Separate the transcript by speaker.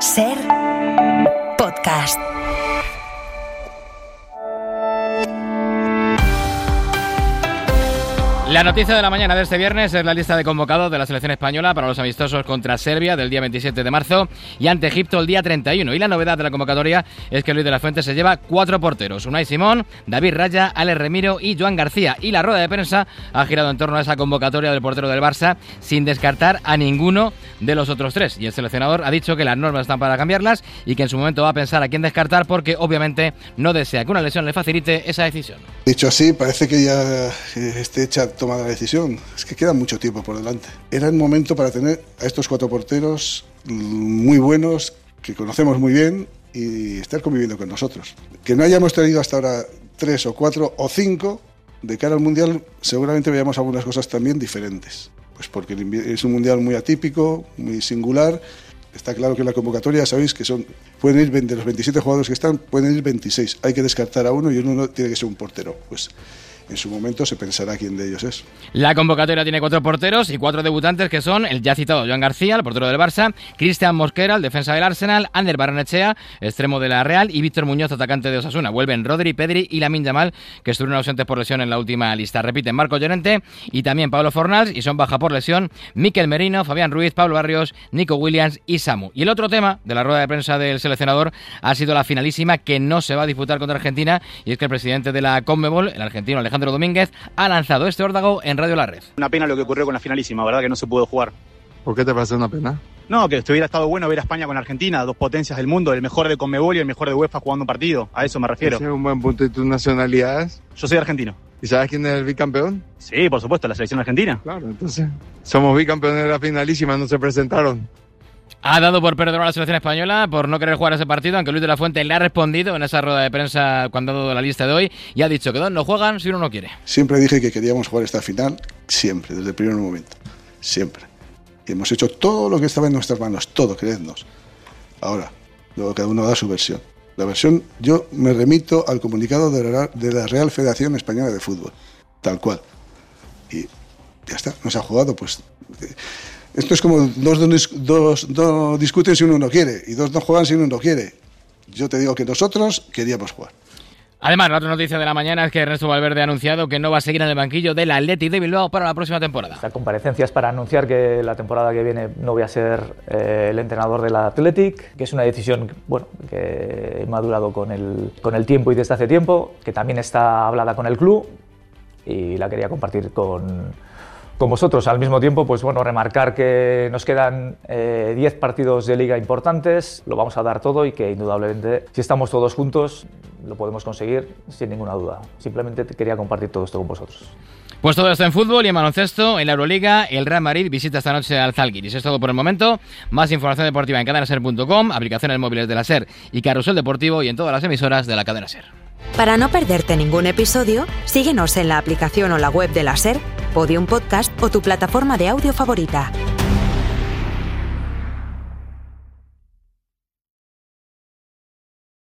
Speaker 1: SER Podcast.
Speaker 2: La noticia de la mañana de este viernes es la lista de convocados de la selección española para los amistosos contra Serbia del día 27 de marzo y ante Egipto el día 31. Y la novedad de la convocatoria es que Luis de la Fuente se lleva 4 porteros: Unai Simón, David Raya, Alex Remiro y Joan García. Y la rueda de prensa ha girado en torno a esa convocatoria del portero del Barça sin descartar a ninguno de los otros 3. Y el seleccionador ha dicho que las normas están para cambiarlas y que en su momento va a pensar a quién descartar porque obviamente no desea que una lesión le facilite esa decisión.
Speaker 3: Dicho así, parece que ya esté hecha tomada la decisión. Es que queda mucho tiempo por delante. Era el momento para tener a estos 4 porteros muy buenos, que conocemos muy bien, y estar conviviendo con nosotros. Que no hayamos tenido hasta ahora 3 o 4 o 5, de cara al Mundial seguramente veamos algunas cosas también diferentes. Pues porque es un Mundial muy atípico, muy singular. Está claro que en la convocatoria, sabéis que pueden ir de los 27 jugadores que están, pueden ir 26. Hay que descartar a uno y uno tiene que ser un portero. Pues en su momento se pensará quién de ellos es.
Speaker 2: La convocatoria tiene 4 porteros y 4 debutantes, que son el ya citado Joan García, el portero del Barça, Cristian Mosquera, el defensa del Arsenal, Ander Barrenechea, extremo de la Real, y Víctor Muñoz, atacante de Osasuna. Vuelven Rodri, Pedri y Lamine Yamal, que estuvieron ausentes por lesión en la última lista. Repiten Marco Llorente y también Pablo Fornals, y son baja por lesión Mikel Merino, Fabián Ruiz, Pablo Barrios, Nico Williams y Samu. Y el otro tema de la rueda de prensa del seleccionador ha sido la finalísima, que no se va a disputar contra Argentina, y es que el presidente de la Conmebol, el argentino Alejandro Domínguez, ha lanzado este órdago en Radio La Red.
Speaker 4: Una pena lo que ocurrió con la finalísima, ¿verdad? Que no se pudo jugar.
Speaker 5: ¿Por qué te parece una pena?
Speaker 4: No, que hubiera estado bueno ver a España con Argentina, 2 potencias del mundo, el mejor de Conmebol y el mejor de UEFA jugando un partido. A eso me refiero.
Speaker 5: ¿Ese es un buen punto de tus nacionalidades?
Speaker 4: Yo soy argentino.
Speaker 5: ¿Y sabes quién es el bicampeón?
Speaker 4: Sí, por supuesto, la selección argentina.
Speaker 5: Claro, entonces somos bicampeones de la finalísima, no se presentaron.
Speaker 2: Ha dado por perdedor a la selección española por no querer jugar ese partido, aunque Luis de la Fuente le ha respondido en esa rueda de prensa cuando ha dado la lista de hoy y ha dicho que 2 no juegan si uno no quiere.
Speaker 3: Siempre dije que queríamos jugar esta final, siempre, desde el primer momento, siempre. Y hemos hecho todo lo que estaba en nuestras manos, todo, creednos. Ahora, luego cada uno da su versión. La versión, yo me remito al comunicado de la Real Federación Española de Fútbol, tal cual. Y ya está, no se ha jugado, pues... Esto es como dos no discuten si uno no quiere y 2 no juegan si uno no quiere. Yo te digo que nosotros queríamos jugar.
Speaker 2: Además, la otra noticia de la mañana es que Ernesto Valverde ha anunciado que no va a seguir en el banquillo del Athletic de Bilbao para la próxima temporada.
Speaker 6: La comparecencia es para anunciar que la temporada que viene no voy a ser el entrenador del Athletic, que es una decisión que he madurado con el tiempo y desde hace tiempo, que también está hablada con el club y la quería compartir con vosotros. Al mismo tiempo, pues bueno, remarcar que nos quedan 10 partidos de liga importantes, lo vamos a dar todo y que indudablemente si estamos todos juntos lo podemos conseguir sin ninguna duda. Simplemente quería compartir todo esto con vosotros.
Speaker 2: Pues todo esto en fútbol y en baloncesto. En la Euroliga, el Real Madrid visita esta noche al Zalgiris. Es todo por el momento. Más información deportiva en cadenaser.com, aplicaciones móviles de la SER y Carrusel Deportivo y en todas las emisoras de la cadena SER.
Speaker 1: Para no perderte ningún episodio, síguenos en la aplicación o la web de la SER, Podium Podcast o tu plataforma de audio favorita.